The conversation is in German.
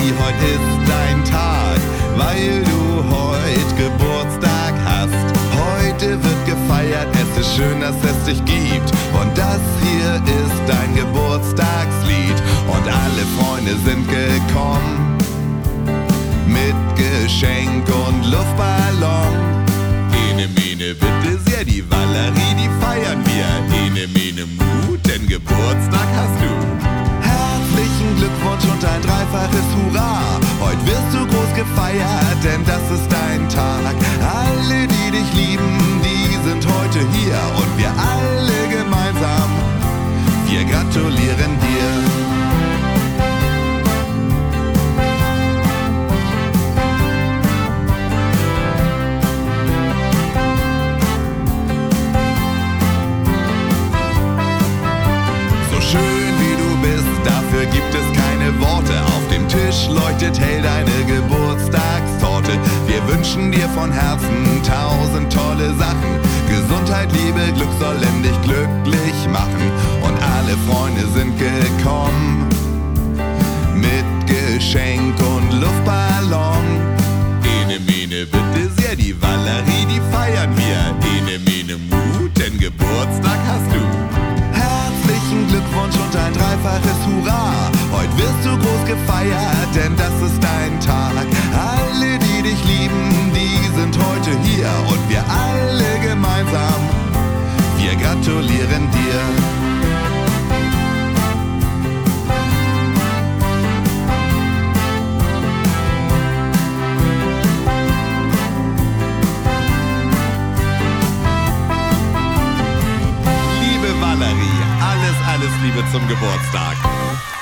Valerie, heute ist dein Tag, weil du heute Geburtstag hast. Heute wird gefeiert, es ist schön, dass es dich gibt. Und das hier ist dein Geburtstagslied. Und alle Freunde sind gekommen mit Geschenk und Luftballon. Ene, mene, bitte sehr, die Valerie, die feiern wir. Ene, mene, Mu, denn Geburtstag hast du. Herzlichen Glückwunsch und ein dreifaches Hurra. Heute wirst du groß gefeiert, denn das ist dein Tag. Alle, die dich lieben, die sind heute hier. Und wir alle gemeinsam, wir gratulieren dir. Schön wie du bist, dafür gibt es keine Worte. Auf dem Tisch leuchtet hell deine Geburtstagstorte. Wir wünschen dir von Herzen 1000 tolle Sachen. Gesundheit, Liebe, Glück sollen dich glücklich machen. Und alle Freunde sind gekommen mit Geschenk und Luftballon. Ene, mene, bitte sehr, die Valerie, die feiern wir. Ene, mene, Mu, denn Geburtstag hast du. Herzlichen Glückwunsch und ein dreifaches Hurra. Heute wirst du groß gefeiert, denn das ist dein Tag. Alle, die dich lieben, die sind heute hier. Und wir alle gemeinsam, wir gratulieren dir. Valerie, alles Liebe zum Geburtstag.